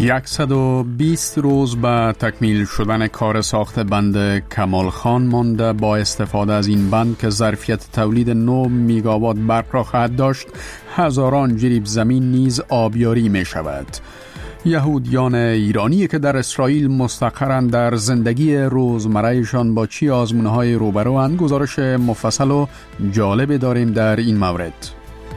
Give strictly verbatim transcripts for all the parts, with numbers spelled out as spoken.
صد و بیست روز به تکمیل شدن کار ساخت بند کمال خان مانده. با استفاده از این بند که ظرفیت تولید نه میگاوات برق را خواهد داشت، هزاران جریب زمین نیز آبیاری می شود. یهودیان ایرانی که در اسرائیل مستقرند در زندگی روزمرهشان با چی آزمونهای روبروند، گزارش مفصل و جالب داریم در این مورد.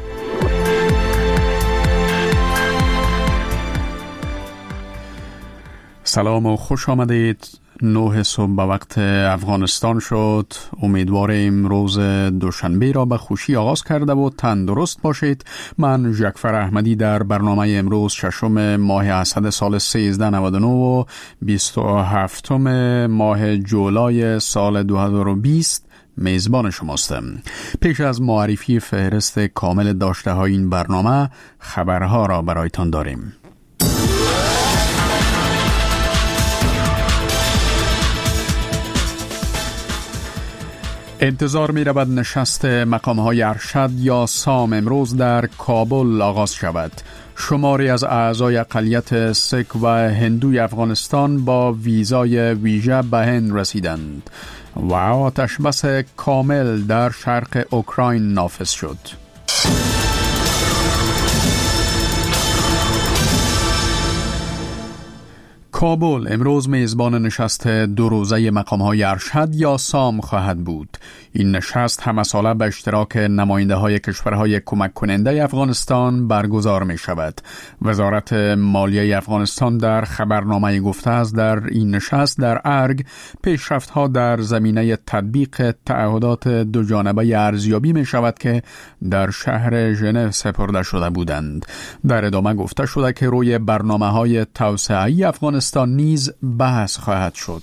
سلام و خوش آمدید. نه صبح به وقت افغانستان شد. امیدواریم روز دوشنبه را به خوشی آغاز کرده و تندرست باشید. من جعفر احمدی در برنامه امروز ششم ماه اسد سال سیزده نود و نه و بیست و هفتم ماه جولای سال دو هزار و بیست میزبان شماستم. پیش از معرفی فهرست کامل داشته های این برنامه، خبرها را برایتان داریم. انتظار می رود نشست مقام های ارشد یا سام امروز در کابل آغاز شود. شماری از اعضای اقلیت سیک و هندوی افغانستان با ویزای ویژه به هند رسیدند و آتش بس کامل در شرق اوکراین نافذ شد. کابل امروز میزبان نشست دو روزه مقام‌های ارشد یا سام خواهد بود. این نشست همساله به اشتراک نماینده‌های کشورهای کمک کننده افغانستان برگزار می شود. وزارت مالیه افغانستان در خبرنامه گفته است در این نشست در ارگ پیشرفت‌ها در زمینه تطبیق تعهدات دو جانبه ارزیابی می شود که در شهر ژنو سپرده شده بودند. در ادامه گفته شده که روی برنامه‌های توسعه‌ای افغانستان نیز بحث خواهد شد.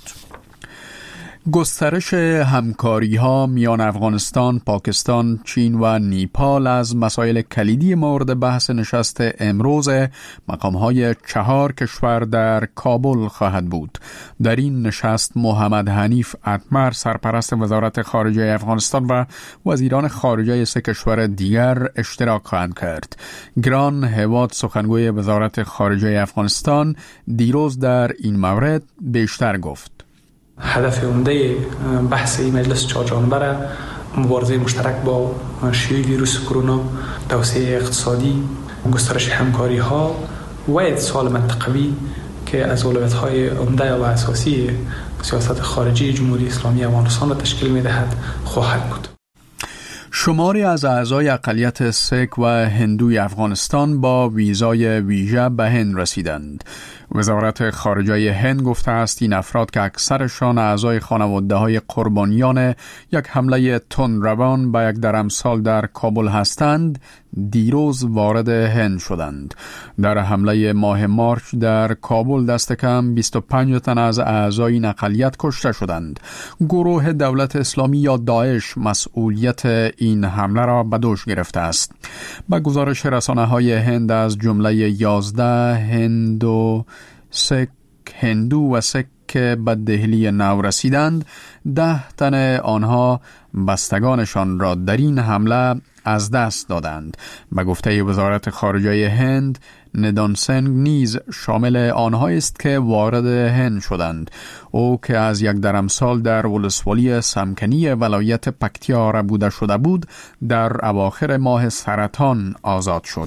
گسترش همکاری ها میان افغانستان، پاکستان، چین و نیپال از مسائل کلیدی مورد بحث نشست امروز مقام های چهار کشور در کابل خواهد بود. در این نشست محمد حنیف اتمر سرپرست وزارت خارجه افغانستان و وزیران خارجه سه کشور دیگر اشتراک خواهند کرد. گران هواد سخنگوی وزارت خارجه افغانستان دیروز در این مورد بیشتر گفت. هدف عمده بحث این مجلس چهار جانبه مبارزه مشترک با شیوع ویروس کرونا، توسعه اقتصادی، گسترش همکاری ها و اتصال منطقوی که از اولویت‌های عمده و اساسی سیاست خارجی جمهوری اسلامی افغانستان را تشکیل می‌دهد خواهد بود. شماری از اعضای اقلیت سیک و هندوی افغانستان با ویزای ویژه به هند رسیدند. وزارت خارجه هند گفته است این افراد که اکثرشان اعضای خانواده‌های قربانیان یک حمله تندروان به یک درمسال در کابل هستند، دیروز وارد هند شدند. در حمله ماه مارچ در کابل دست کم بیست و پنج تن از اعضای این اقلیت کشته شدند. گروه دولت اسلامی یا داعش مسئولیت این حمله را به دوش گرفته است. با گزارش رسانه‌های هند از جمله یازده هندو سیک هندو و سیک که به دهلی نو رسیدند، ده تن آنها بستگانشان را در این حمله از دست دادند. به گفته وزارت خارجه هند، ندان سنگ نیز شامل آنها است که وارد هند شدند. او که از یک درمسال در ولسوالی سمکنی ولایت پکتیا بوده شده بود، در اواخر ماه سرطان آزاد شد.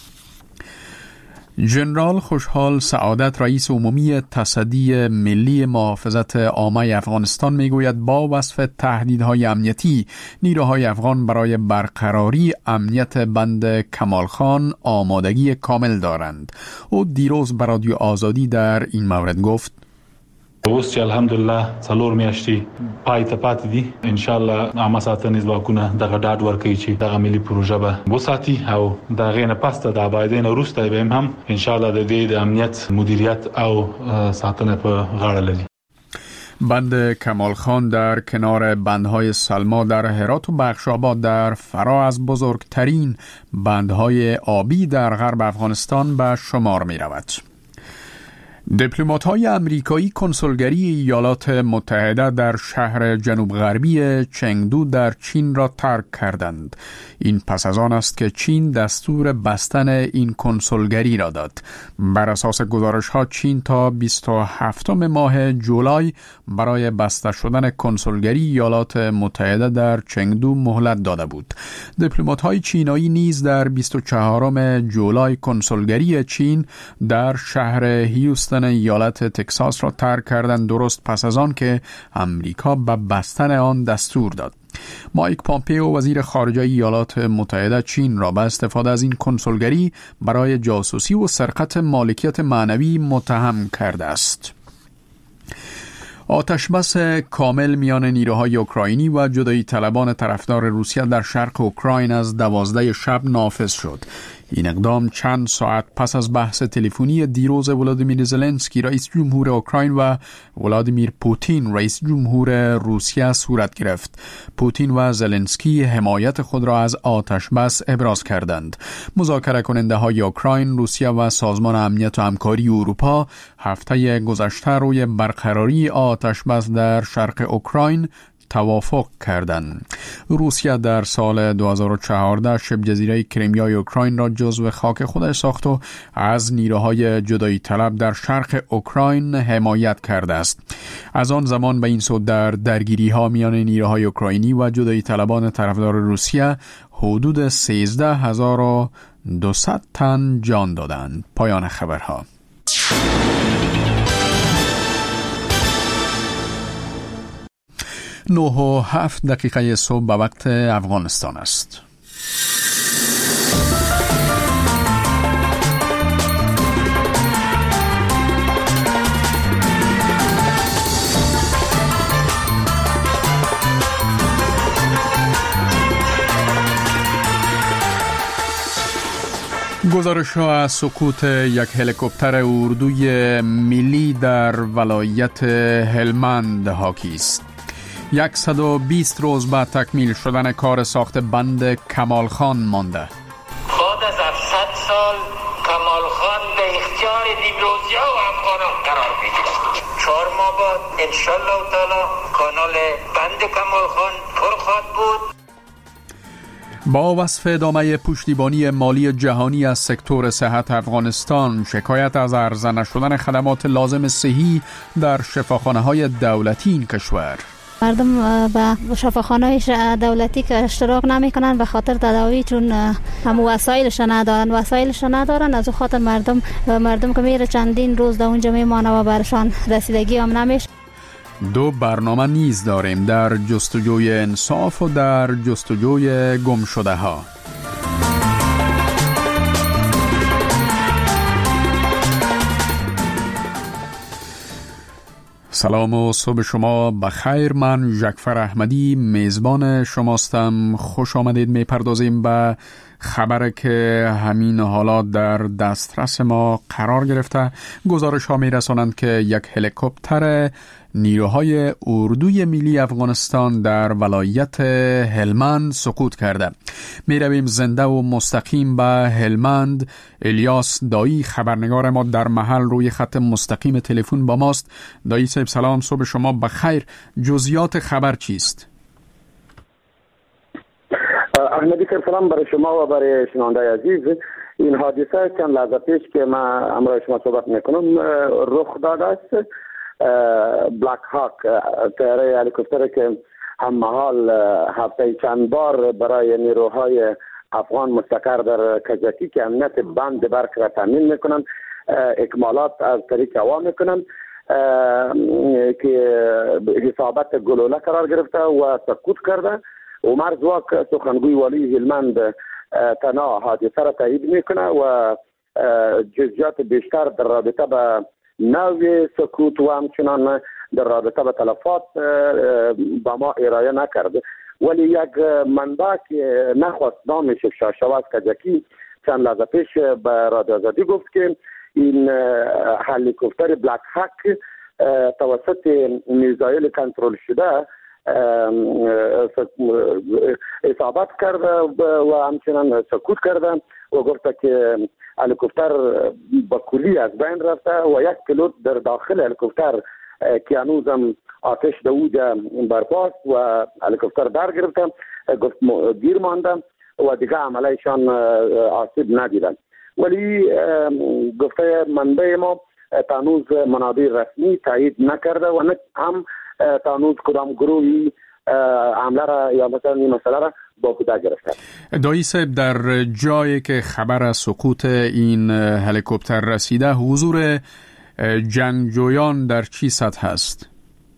جنرال خوشحال سعادت رئیس عمومی تصدی ملی محافظت عامه افغانستان میگوید با وصف تهدیدهای امنیتی، نیروهای افغان برای برقراری امنیت بند کمال خان آمادگی کامل دارند. او دیروز به رادیو آزادی در این مورد گفت: اوس چې الحمدلله څلور میاشتې پای ته پاتې دي، انشاءالله عامه ساتنې ځواکونه دغه ډاډ ورکوي چې دغه ملي پروژه به وساتي او د هغې نه پسته د ابادۍ نه وروسته به هم انشاءالله د دې د امنیت مدیریت او ساتنه په غاړه لري. بند کمال خان در کنار بندهای سلما در هرات و بخشاباد در فرا از بزرگترین بندهای آبی در غرب افغانستان به شمار می رود. دیپلمات‌های آمریکایی کنسولگری ایالات متحده در شهر جنوب غربی چنگدو در چین را ترک کردند. این پس از آن است که چین دستور بستن این کنسولگری را داد. بر اساس گزارش‌ها چین تا بیست و هفتم ماه جولای برای بسته شدن کنسولگری ایالات متحده در چنگدو مهلت داده بود. دیپلمات‌های چینایی نیز در بیست و چهارم جولای کنسولگری چین در شهر هیوستن ایالت تگزاس را ترک کردند، درست پس از آن که امریکا به بستن آن دستور داد. مایک پامپئو وزیر خارجه ایالات متحده چین را به استفاده از این کنسولگری برای جاسوسی و سرقت مالکیت معنوی متهم کرده است. آتشبس کامل میان نیروهای اوکراینی و جدایی طلبان طرفدار روسیه در شرق اوکراین از دوازده شب نافذ شد. این اقدام چند ساعت پس از بحث تلفنی دیروز ولادیمیر زلنسکی رئیس جمهور اوکراین و ولادیمیر پوتین رئیس جمهور روسیه صورت گرفت. پوتین و زلنسکی حمایت خود را از آتشبس ابراز کردند. مذاکره کننده های اوکراین، روسیه و سازمان امنیت و همکاری اروپا هفته گذشته روی برقراری آتشبس در شرق اوکراین توافق کردند. روسیه در سال دو هزار و چهارده شبه جزیره کریمیای اوکراین را جزو خاک خودش ساخت و از نیروهای جدایی طلب در شرق اوکراین حمایت کرده است. از آن زمان به این سو در درگیری ها میان نیروهای اوکراینی و جدایی طلبان طرفدار روسیه حدود سیزده هزار و دویست تن جان دادند. پایان خبرها. نه و هفت دقیقه صبح به وقت افغانستان است. گزارش ها از سقوط یک هلیکوپتر اردوی ملی در ولایت هلمند حاکی است. صد و بیست روز بعد تکمیل شدن کار ساخت بند کمال خان مانده. بعد از صد سال کمال خان به اختیار نیمروزی ها و افغانان قرار بگیرد. چهار ماه بعد انشالله تعالی کانال بند کمال خان پر خواهد بود. با وصف ادامه پشتیبانی مالی جهانی از سکتور صحت افغانستان، شکایت از عرضه نشدن خدمات لازم صحی در شفاخانه‌های دولتی این کشور. مردم به شفاخانه‌های دولتی که اشتراک نمی‌کنن به خاطر تداوی، چون هم وسایلش ندارن وسایلش ندارن از اون خاطر مردم مردم که میره چندین روز در اونجا میمانه و برشان رسیدگی هم نمیشه. دو برنامه نیز داریم در جستجوی انصاف و در جستجوی گم شده ها. سلام و صبح شما بخیر. من جعفر احمدی میزبان شماستم. خوش آمدید. میپردازیم به خبر که همین حالات در دسترس ما قرار گرفته. گزارش ها میرسانند که یک هلیکوپتر نیروهای اردوی ملی افغانستان در ولایت هلمند سقوط کرده. می رویم زنده و مستقیم به هلمند. الیاس دایی خبرنگار ما در محل روی خط مستقیم تلفن با ماست. دایی صاحب سلام، صبح شما بخیر. جزئیات خبر چیست؟ احمدی که سلام برای شما و برای شنونده عزیز. این حادثه چند لحظه پیش که من امروز شما صحبت میکنم رخ داده است. بلک هاک طیاره هلیکوپتر که هم محال هفته چند بار برای نیروهای افغان مستقر در کجکی که امنیت بند برق را تامین میکنند اکمالات از طریق هوا میکنند که حسابت گلوله قرار گرفته و سقوط کرده. عمر زواک سخنگوی والی هلمند تنها حادثه را تایید میکنه و جزئیات بیشتر در رابطه با نوع سقوط و همچنان در رابطه با تلفات با ما ارائه نکرده، ولی یک منبع که نخواست نامش افشا شود کجکی چند لحظه پیش به رادیو آزادی گفت که این هلیکوپتر بلک هاک توسط میزایل کنترل شده اصابت کرده و همچنان سکوت کرده و گفته که هلیکوپتر با کلی از بین رفته و یک پیلوت در داخل هلیکوپتر که هنوزم آتش در اوجا برپاست و هلیکوپتر در گرفته، گفت گیر مانده و دیگه عملیشان آسیب ندیدن. ولی گفته منبع ما تانوز منابع رسمی تایید نکرده و نه هم تانوز کدام گروهی عمله را یا مثلا این مسئله را با عهده گرفته. دایی صاحب، در جایی که خبر از سقوط این هلیکوپتر رسیده حضور جنگجویان در چی سطح است؟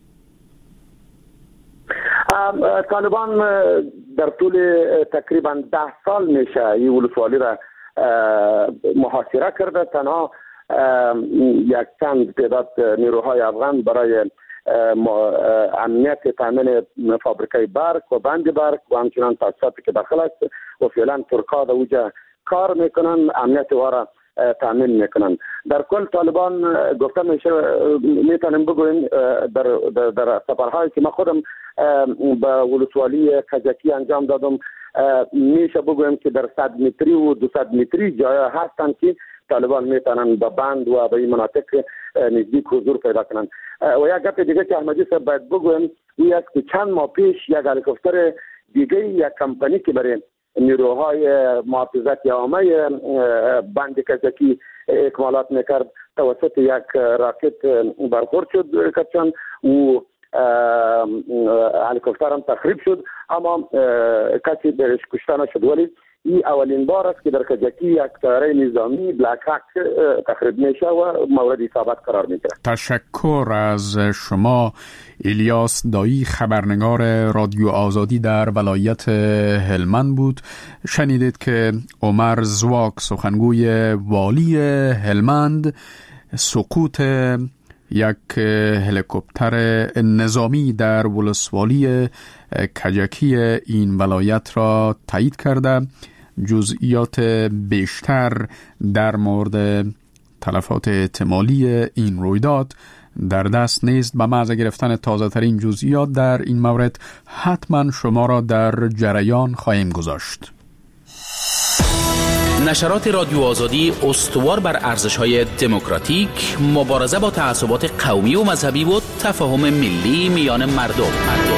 طالبان در طول تقریبا ده سال میشه این ولسوالی را محاصره کرده. تنها یک چند تعداد نیروهای افغان برای امنیت تامین فابریکای برق و بند برق و همچنان تاسیساتی که داخل است و فعلا ترکا در اوجا کار میکنن، امنیت وارا تامین میکنن. در کل طالبان گفته میشه، میتونیم بگویم در در, در سفرهایی که من خودم به ولسوالی کجکی انجام دادم، میشه بگویم که در صد متری و دویست متری جای هستن که طالبان میتونن به بند و به این مناطق نزدیک حضور پیدا کنن. و یک گپ دیگه که احمدی صاحب باید بگویم این است که چند ماه پیش یک هلیکوپتر دیگه یک کمپانی که برای نیروهای محافظت عامه بند کجکی اکمالات میکرد توسط یک راکت برخورد شد کچان و هلیکوپتر هم تخریب شد، اما کسی برش کشته نشد. ولی این اولین بار است که در کجکی یک طیاره نظامی بلک هاک تخریب میشه و مورد اصابت قرار میگیره. تشکر از شما الیاس دایی، خبرنگار رادیو آزادی در ولایت هلمند بود. شنیدید که عمر زواک، سخنگوی والی هلمند، سقوط یک هلیکوپتر نظامی در ولسوالی کجکی این ولایت را تایید کرده. جزئیات بیشتر در مورد تلفات احتمالی این رویداد در دست نیست. به محض گرفتن تازه ترین جزئیات در این مورد حتما شما را در جریان خواهیم گذاشت. نشرات رادیو آزادی استوار بر ارزش‌های دموکراتیک، مبارزه با تعصبات قومی و مذهبی و تفاهم ملی میان مردم.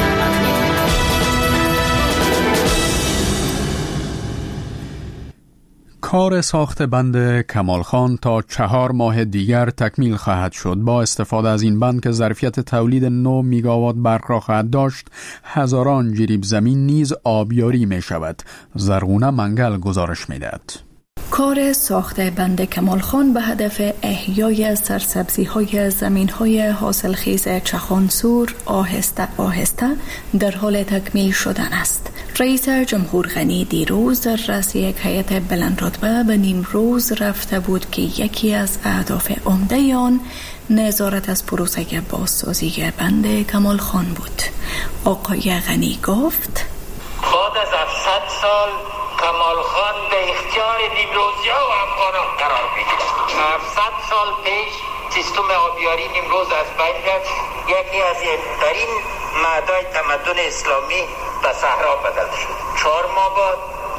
کار ساخت بند کمالخان تا چهار ماه دیگر تکمیل خواهد شد. با استفاده از این بند که ظرفیت تولید نه میگاوات برق را خواهد داشت، هزاران جریب زمین نیز آبیاری می شود. زرغونه منگل گزارش می دهد. کار ساخت بند کمالخان به هدف احیای سرسبزی‌های زمین‌های حاصلخیز چخانسور آهسته آهسته در حال تکمیل شدن است. رئیس جمهور غنی دیروز در رأس یک هیئت بلند رتبه به نیمروز رفته بود که یکی از اهداف عمده آن نظارت از پروسه بازسازی بند کمالخان بود. آقای غنی گفت: بعد از هفتصد سال کمالخان به اختیار نیمروزی‌ها و افغانان قرار بگیرد. هفتصد سال پیش سیستم آبیاری نیمروز از بین رفت. یکی از ترین معدای تمدن اسلامی به صحرا بدل شد. چهار ماه بعد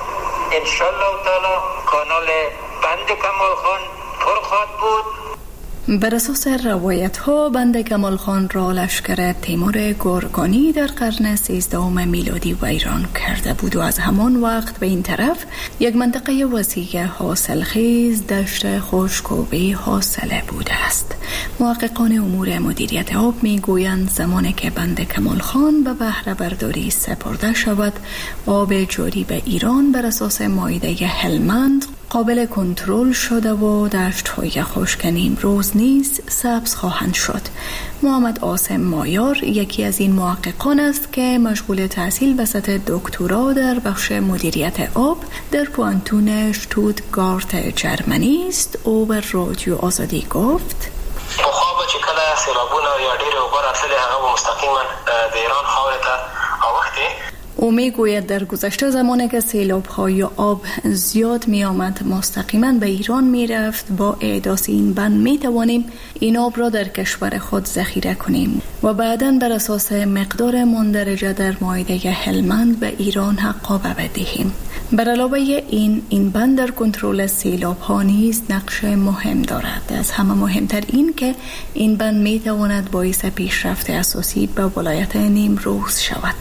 انشالله تعالی کانال بند کمالخان پر خواهد بود. بر اساس روایت ها بند کمالخان را لشکر تیمور گورکانی در قرن سیزدهم میلادی ویران کرده بود و از همان وقت به این طرف یک منطقه وسیع حاصلخیز دشت خشک و بی حاصله بوده است. محققان امور مدیریت آب می گویند زمانی که بند کمالخان به بهره برداری سپرده شود، آب جاری به ایران بر اساس مائده هلمند قابل کنترل شده و دشت‌های خشک نیمروز نیز سبز خواهند شد. محمد عاصم مایار یکی از این محققان است که مشغول تحصیل به سطح دکترا در بخش مدیریت آب در پوانتون شتوتگارت جرمنی است. او به رادیو آزادی گفت: پخوا چې کله سیلابونه یا ډېرې اوبه راتللې هغه مستقیما د ایران خاورې ته اوښتې. او میگوید در گذشته زمانی که سیلاب های یا آب زیاد می آمد مستقیما به ایران می رفت، با احداث این بند می توانیم این آب را در کشور خود ذخیره کنیم و بعداً بر اساس مقدار مندرجه در مائده هلمند به ایران حقابه بدهیم. بر علاوه این این بند در کنترل سیلاب ها نیز نقش مهم دارد. از همه مهمتر این که این بند می تواند باعث پیشرفت اساسی به ولایت نیمروز شود.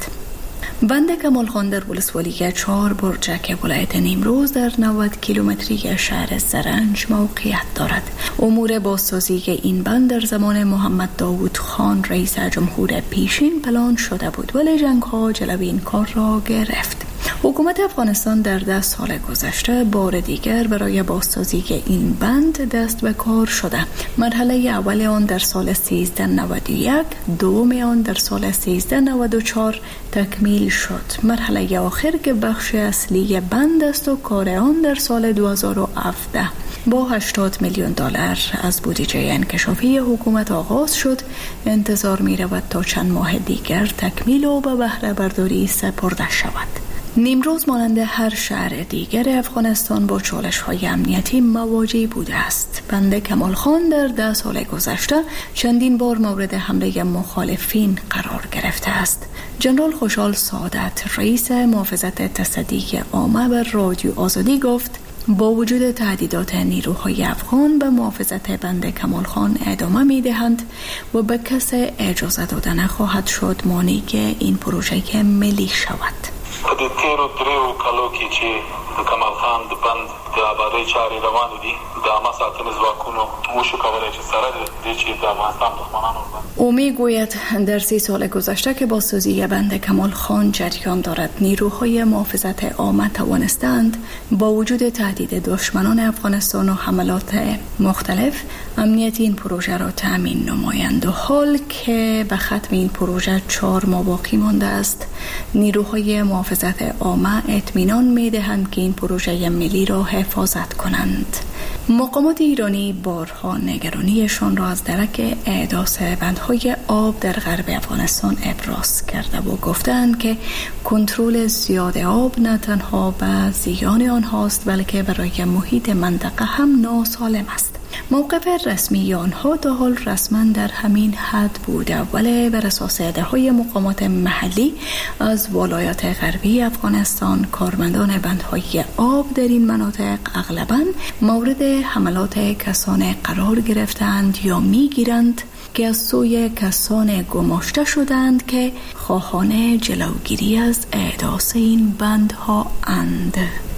بند کمال خان در ولسوالی چهار برجک ولایت نیمروز در نود کیلومتری شهر زرنج موقعیت دارد. امور بازسازی این بند در زمان محمد داوود خان رئیس جمهور پیشین پلان شده بود، ولی جنگ ها جلوی این کار را گرفت. حکومت افغانستان در ده سال گذشته بار دیگر برای بازسازی این بند دست به کار شده. مرحله اول آن در سال سیزده نود و یک، دوم آن در سال سیزده نود و چهار تکمیل شد. مرحله آخر که بخش اصلی بند است و کار آن در سال دو هزار و هفده با هشتاد میلیون دلار از بودجه انکشافی حکومت آغاز شد. انتظار می رود تا چند ماه دیگر تکمیل و به بهره برداری سپرده شود. نیمروز مانند هر شهر دیگر افغانستان با چالش‌های امنیتی مواجه بوده است. بند کمال خان در ده سال گذشته چندین بار مورد حمله مخالفین قرار گرفته است. جنرال خوشحال سعادت رئیس محافظت تصدی عامه بر رادیو آزادی گفت با وجود تهدیدات نیروهای افغان به محافظت بند کمال خان ادامه می دهند و به کس اجازه داده نخواهد شد مانع این پروژه ملی شود. په دې تیرو دریو کالو کې چې د کمال خان د بند د آبادۍ چارې روانې دي، د عامه ساتنې ځواکونو وشو کولی چې سره دې چې د افغانستان دښمنانو او میگوید در سی سال گذشته که بازسازی بند کمال خان جریان دارد، نیروهای محافظت عامه توانستند با وجود تهدید دشمنان افغانستان و حملات مختلف امنیت این پروژه را تأمین نمایند. و حال که به ختم این پروژه چهار ماه باقی مانده است، نیروهای محافظت عامه اطمینان می‌دهند که این پروژه ملی را حفاظت کنند. مقامات ایرانی بارها نگرانیشان را از درک احداث بندهای آب در غرب افغانستان ابراز کرده و گفتند که کنترل زیاد آب نه تنها به زیان آنهاست بلکه برای محیط منطقه هم ناسالم است. موقف رسمی آنها تا حال رسما در همین حد بوده، ولی بر اساس ادعاهای مقامات محلی از ولایات غربی افغانستان کارمندان بندهای آب در این مناطق اغلباً مورد حملات کسان قرار گرفتند یا میگیرند که از سوی کسان گماشته شدند که خواهان جلوگیری از احداث این بندها اند.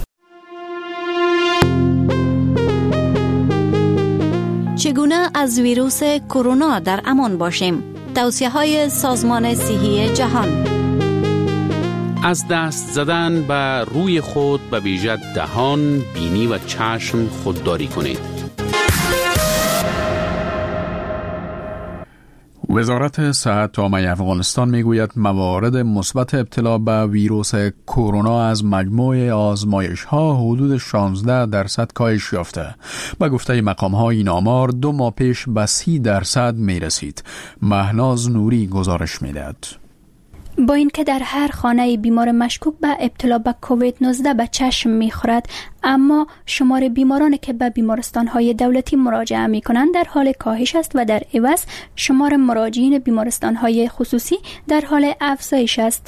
چگونه از ویروس کرونا در امان باشیم؟ توصیه‌های سازمان صحی جهان. از دست زدن به روی خود به ویژه دهان، بینی و چشم خودداری کنید. وزارت صحت عامه افغانستان میگوید موارد مثبت ابتلا به ویروس کرونا از مجموع آزمایش‌ها حدود شانزده درصد کاهش یافته. با گفته مقام‌ها این آمار دو ماه پیش به سی درصد میرسید. مهناز نوری گزارش میدهد. با اینکه در هر خانه بیمار مشکوک به ابتلا به کووید نوزده به چشم می‌خورد، اما شمار بیمارانی که به بیمارستان‌های دولتی مراجعه می‌کنند در حال کاهش است و در عوض شمار مراجعین بیمارستان‌های خصوصی در حال افزایش است.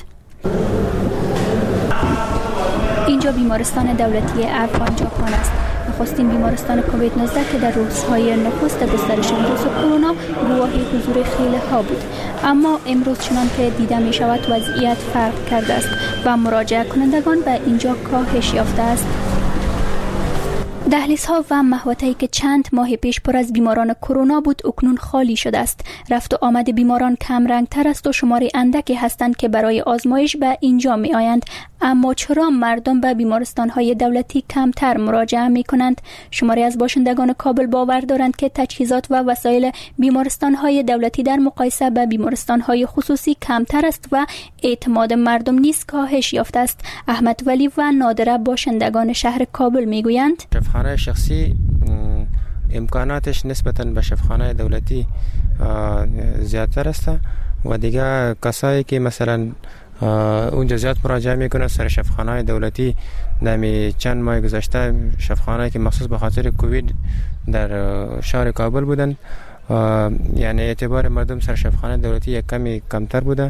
اینجا بیمارستان دولتی افغان جاپان است. نخستین بیمارستان کووید نوزده که در روزهای نخست گسترش ویروس کرونا گواهی حضور خیلی ها بود، اما امروز چنان که دیده می شود وضعیت فرق کرده است و مراجعه کنندگان به اینجا کاهش یافته است. دهلیزها و محوطه‌ای که چند ماه پیش پر از بیماران کرونا بود اکنون خالی شده است. رفت و آمد بیماران کم رنگ تر است و شماری اندکی هستند که برای آزمایش به اینجا می آیند. اما چرا مردم به بیمارستان‌های دولتی کمتر مراجعه می‌کنند؟ شماری از باشندگان کابل باور دارند که تجهیزات و وسایل بیمارستان‌های دولتی در مقایسه با بیمارستان‌های خصوصی کمتر است و اعتماد مردم نیز کاهش یافته است. احمد ولی و نادره باشندگان شهر کابل می‌گویند شفاخانه شخصی امکاناتش نسبتاً به شفاخانه دولتی زیادتر است و دیگه کسایی که مثلا اونجا زیاد مراجعه میکنه سر شفاخانه‌های دولتی. در چند ماه گذشته شفاخانه‌ای که مخصوص به خاطر کووید در شهر کابل بودن، یعنی اعتبار مردم سر شفاخانه دولتی یک کمی کمتر بوده.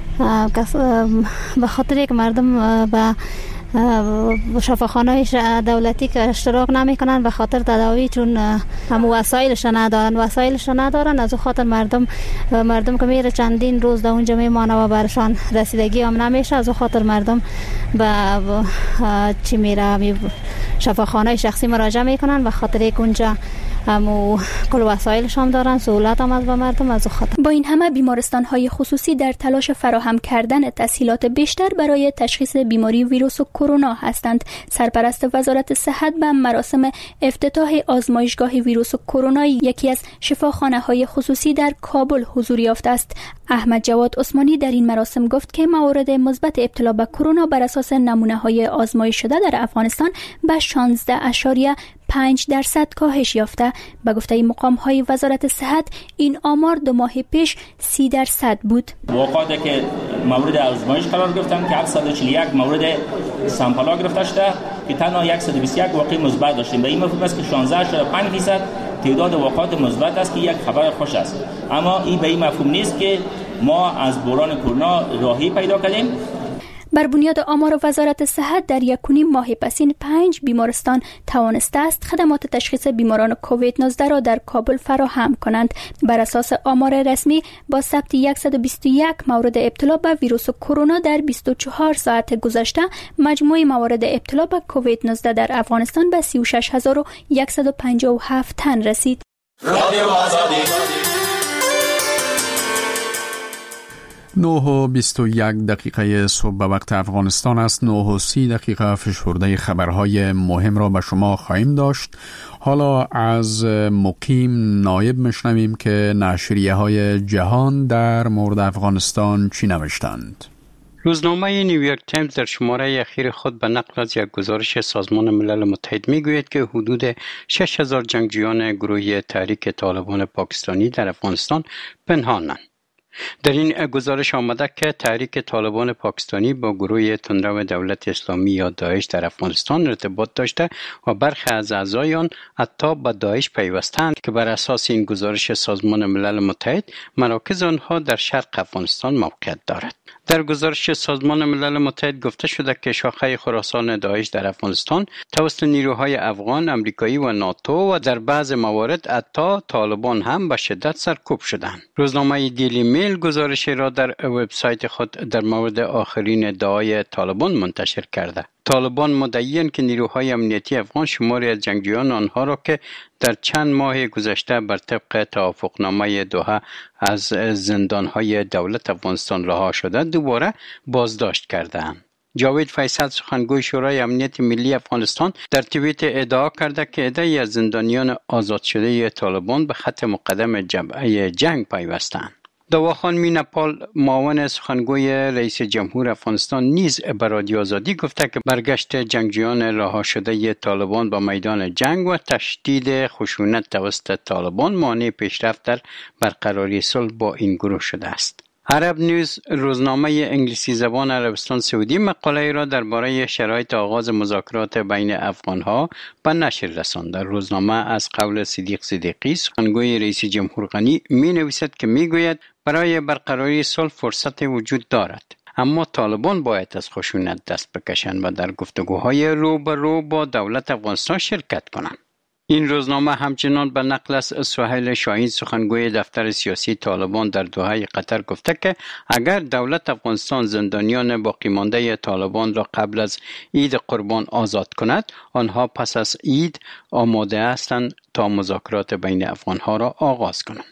به خاطر که مردم به شفاخانه دولتی که اشتراک نمی کنن به خاطر تداوی، چون هم وسایلش ندارن وسایلش ندارن از خاطر مردم مردم که میره چندین روز در اونجا میمانه و برشان رسیدگی هم نمیشه. از خاطر مردم به چی میره شفاخانه شخصی مراجعه میکنن به خاطر یک اونجا همو کل وسایلش هم دارن، سهولت هم از به مردم. از خاطر با این همه بیمارستان های خصوصی در تلاش فراهم کردن تسهیلات بیشتر برای تشخیص بیماری ویروس کرونا هستند. سرپرست وزارت صحت به مراسم افتتاح آزمایشگاه ویروس کرونا یکی از شفاخانه های خصوصی در کابل حضور یافته است. احمد جواد عثمانی در این مراسم گفت که موارد مثبت ابتلا به کرونا بر اساس نمونه های آزمایش شده در افغانستان به شانزده اشاریه پنج درصد کاهش یافته. به گفته مقام های وزارت صحت این آمار دو ماه پیش سی درصد بود. واقعاتی که مورد آزمایش قرار گرفتن که هفتصد و چهل و یک مورد سامپل گرفته شده که تنها صد و بیست و یک واقع مثبت داشتیم. به این مفهوم است که شانزده اشاریه پنج درصد تعداد واقعات مثبت است که یک خبر خوش است. اما این به این مفهوم نیست که ما از بحران کرونا راهی پیدا کردیم. بر بنیاد آمار وزارت صحت در یک و نیم ماه پسین پنج بیمارستان توانسته است خدمات تشخیص بیماران کووید نوزده را در کابل فراهم کنند. بر اساس آمار رسمی با ثبت صد و بیست و یک مورد ابتلا به ویروس کرونا در بیست و چهار ساعت گذشته مجموع موارد ابتلا به کووید نوزده در افغانستان به سی و شش هزار و صد و پنجاه و هفت تن رسید. نه و بیست و یک دقیقه صبح به وقت افغانستان است. نه و سی دقیقه فشرده خبرهای مهم را به شما خواهیم داشت. حالا از مقیم نایب میشنویم که نشریه های جهان در مورد افغانستان چی نوشتند. روزنامه نیویورک تایمز در شماره اخیر خود به نقل از یک گزارش سازمان ملل متحد میگوید که حدود شش هزار جنگجویان گروه تحریک طالبان پاکستانی در افغانستان پنهانند. در این گزارش آمده که تحریک طالبان پاکستانی با گروه تندرو دولت اسلامی یا داعش در افغانستان ارتباط داشته و برخی از اعضای آن حتی به داعش پیوستند که بر اساس این گزارش سازمان ملل متحد مراکز آنها در شرق افغانستان موقعیت دارد. در گزارش سازمان ملل متحد گفته شده که شاخه خراسان داعش در افغانستان توسط نیروهای افغان، امریکایی و ناتو و در بعض موارد حتی طالبان هم به شدت سرکوب شدند. روزنامه دیلی میل گزارش را در وبسایت خود در مورد آخرین ادعای طالبان منتشر کرده. طالبان مدعی‌اند که نیروهای امنیتی افغان شماری از جنگجویان آنها را که در چند ماه گذشته بر طبق توافقنامه دوحه از زندانهای دولت افغانستان رها شده دوباره بازداشت کرده‌اند. جاوید فیصل سخنگوی شورای امنیت ملی افغانستان در توییت ادعا کرده که عده‌ای از زندانیان آزاد شده طالبان به خط مقدم جبهه جنگ پیوستند. دواخان میناپال معاون سخنگوی رئیس جمهور افغانستان نیز به رادیو آزادی گفته که برگشت جنگجویان رها شده طالبان به میدان جنگ و تشدید خشونت توسط طالبان مانع پیشرفت در برقراری صلح با این گروه شده است. عرب نیوز روزنامه انگلیسی زبان عربستان سعودی مقاله را درباره شرایط آغاز مذاکرات بین افغانها به نشر رساند. در روزنامه از قول صدیق صدیقی سخنگوی رئیس جمهور غنی می نویسد که می گوید برای برقراری صلح فرصت وجود دارد، اما طالبان باید از خشونت دست بکشند و در گفتگوهای رو به رو با دولت افغانستان شرکت کنند. این روزنامه همچنان به نقل از سهیل شاهین سخنگوی دفتر سیاسی طالبان در دوحه قطر گفته که اگر دولت افغانستان زندانیان باقی مانده طالبان را قبل از عید قربان آزاد کند، آنها پس از عید آماده هستند تا مذاکرات بین افغانها را آغاز کنند.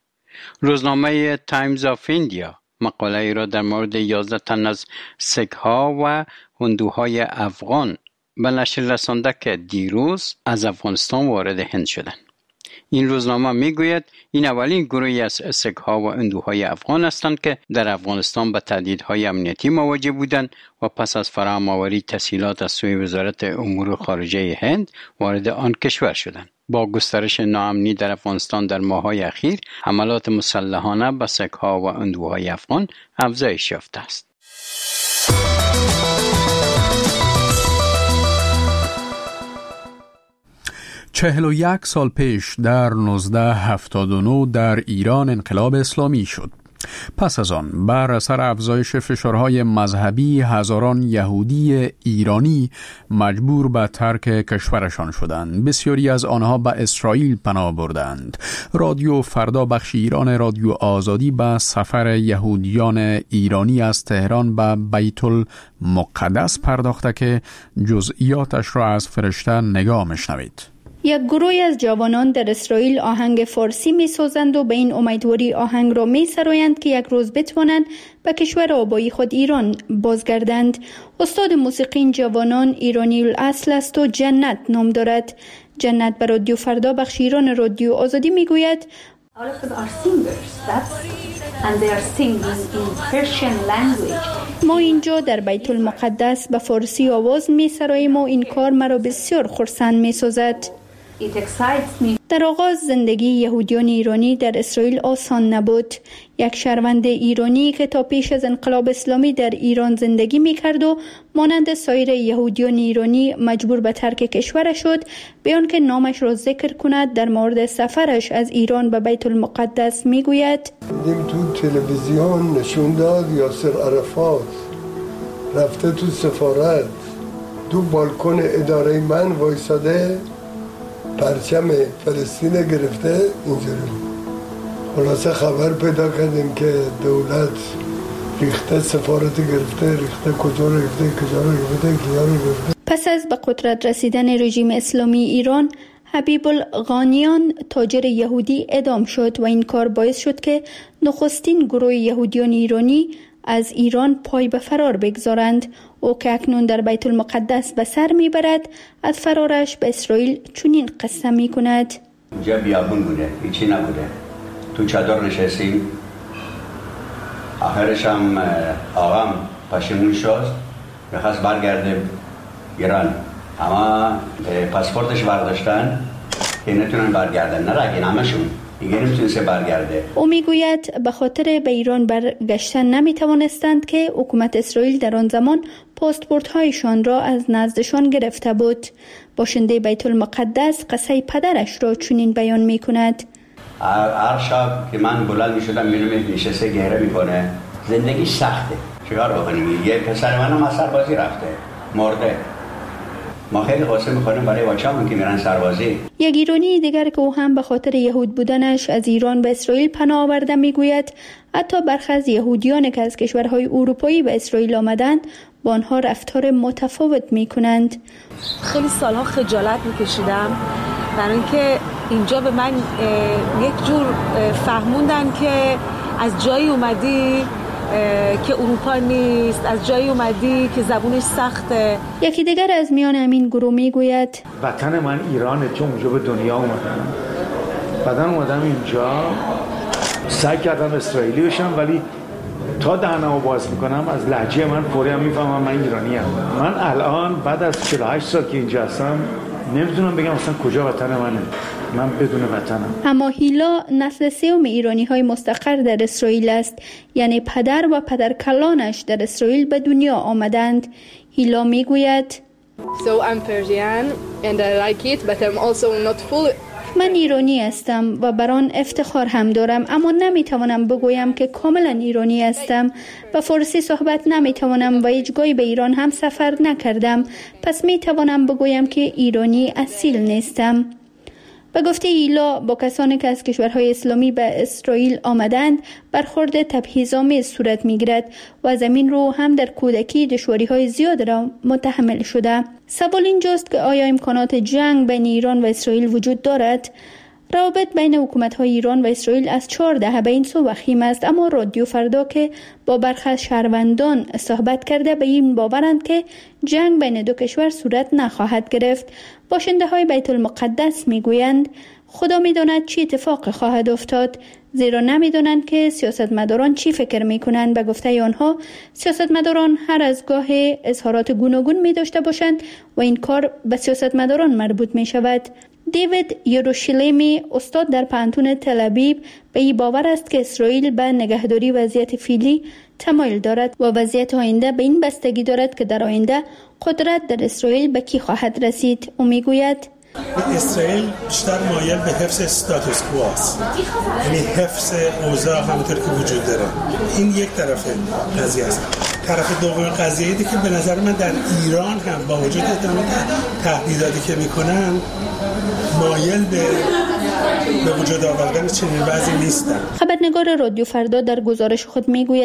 روزنامه تایمز آف ایندیا مقاله را در مورد یازده تن از سیک‌ها و هندوهای افغان به نشر رسانده که دیروز از افغانستان وارد هند شدند. این روزنامه میگوید این اولین گروهی از سیک‌ها و هندوهای افغان هستند که در افغانستان به تهدیدهای امنیتی مواجه بودند و پس از فراهم‌آوری تسهیلات از سوی وزارت امور خارجه هند وارد آن کشور شدند. با گسترش ناامنی در افغانستان در ماه‌های اخیر حملات مسلحانه به سیک‌ها و هندوهای افغان افزایش یافته است. چهل و یک سال پیش در نوزده هفتاد و نه در ایران انقلاب اسلامی شد. پس از آن بر اثر افزایش فشارهای مذهبی هزاران یهودی ایرانی مجبور به ترک کشورشان شدند. بسیاری از آنها به اسرائیل پناه بردند. رادیو فردا بخش ایران رادیو آزادی به سفر یهودیان ایرانی از تهران به بیت المقدس پرداخته که جزئیاتش را از فرشته نگاه میشنوید. یک گروهی از جوانان در اسرائیل آهنگ فارسی می سازند و به این امیدواری آهنگ را می سرایند که یک روز بتوانند به کشور آبایی خود ایران بازگردند. استاد موسیقی این جوانان ایرانی الاصل است و جنت نام دارد. جنت به رادیو فردا بخش ایران رادیو آزادی می گوید ما اینجا در بیت المقدس به فارسی آواز می سراییم و این کار مرا بسیار خرسند می سازد. در آغاز زندگی یهودیان ایرانی در اسرائیل آسان نبود. یک شهروند ایرانی که تا پیش از انقلاب اسلامی در ایران زندگی می کرد و مانند سایر یهودیان ایرانی مجبور به ترک کشورش شد، بیان که نامش را ذکر کند در مورد سفرش از ایران به بیت المقدس می گوید دیدیم تو تلویزیون نشون داد یاسر عرفات رفته تو سفارت تو بالکن اداره من وایساده پرچم فلسطین گرفته اینجوری. خلاصه خبر پیدا کردیم که دولت ریخته سفارت گرفته ریخته کجا ریخته کجا ریخته کجا ریخته. پس از به قدرت رسیدن رژیم اسلامی ایران، حبیب الغانیان تاجر یهودی اعدام شد و این کار باعث شد که نخستین گروه یهودیان ایرانی از ایران پای به فرار بگذارند. او که اکنون در بیت المقدس به سر میبرد از فرارش به اسرائیل چنین قصه میکند. اینجا بیابون بوده، هیچی نبوده، تو چادر نشستیم. آخرش هم آقام پشیمون شد، میخواست برگرده ایران، اما پاسپورتش برداشتن که نتونن برگردن، نرگین همشون دیگه نمیتونسته برگرده. او میگوید به خاطر به ایران برگشتن نمیتوانستند که حکومت اسرائیل در آن زمان پاسپورت هایشان را از نزدشان گرفته بود. باشنده بیت المقدس قصه پدرش را چنین بیان میکند. هر شب که من بلند میشدم میرم نشسته گهره میکنه، زندگی سخته، چیکار بکنیم؟ یه پسر منم از سربازی رفته مرده، ما خیلی قصه می‌خوریم برای بچه‌مون که میرن سربازی. یک ایرانی دیگر که او هم به خاطر یهود بودنش از ایران به اسرائیل پناه آورده میگوید حتی برخی از یهودیان که از کشورهای اروپایی به اسرائیل آمدند با آنها رفتار متفاوت میکنند. خیلی سالها خجالت میکشیدم برای اینکه اینجا به من یک جور فهموندن که از جایی اومدی که اروپا نیست، از جایی اومدی که زبونش سخته. یکی دیگر از میان همین گروه میگوید وطن من ایرانه، چون اونجا به دنیا اومدم، بعدن اومدم اینجا سعی کردم اسرائیلی بشم، ولی تا دهنمو باز میکنم از لهجه من فوری هم میفهمم من ایرانی ام. من الان بعد از چهل و هشت سال که اینجا هستم نمیتونم بگم اصلا کجا وطن منه، من بدون وطنم. اما هیلا نسل سوم ایرانی های مستقر در اسرائیل است، یعنی پدر و پدرکلانش در اسرائیل به دنیا آمدند. هیلا میگوید So I'm Persian and I like it but I'm also not full. من ایرانی هستم و بر آن افتخار هم دارم، اما نمیتوانم بگویم که کاملا ایرانی هستم. به فارسی صحبت نمیتوانم و هیچگاهی به ایران هم سفر نکردم، پس میتوانم بگویم که ایرانی اصیل نیستم. به گفته ایلا با کسانی که از کشورهای اسلامی به اسرائیل آمدند برخورد تبعیض‌آمیز صورت میگیرد و از همین رو هم در کودکی دشواری‌های زیاد را متحمل شده. سوال اینجاست که آیا امکانات جنگ بین ایران و اسرائیل وجود دارد؟ روابط بین حکومت‌های ایران و اسرائیل از چهار دهه به این سو وخیم است، اما رادیو فردا که با برخی از شهروندان صحبت کرده به این باورند که جنگ بین دو کشور صورت نخواهد گرفت. باشنده های بیت المقدس میگویند خدا میداند چی اتفاق خواهد افتاد، زیرا نمیدانند که سیاستمداران چی فکر میکنند. به گفته آنها سیاستمداران هر از گاه اظهارات گوناگون می داشته باشند و این کار به سیاستمداران مربوط می شود. دیوید یروشلیمی، استاد در پانتون تل ابیب، به این باور است که اسرائیل به نگهداری وضعیت فعلی تمایل دارد و وضعیت آینده به این بستگی دارد که در آینده قدرت در اسرائیل به کی خواهد رسید. او میگوید اسرائیل بیشتر مایل به حفظ استاتوس کو است، یعنی حفظ اوضاع همونطور که وجود داره. این یک طرف قضیه است. طرف دوم قضیه ایه که به نظر من در ایران هم با وجود ادامه تهدیداتی که میکنن مایل به به وجود آوردن چنین وضعی نیستن. خبرنگار رادیو فردا در گزارش خود میگوید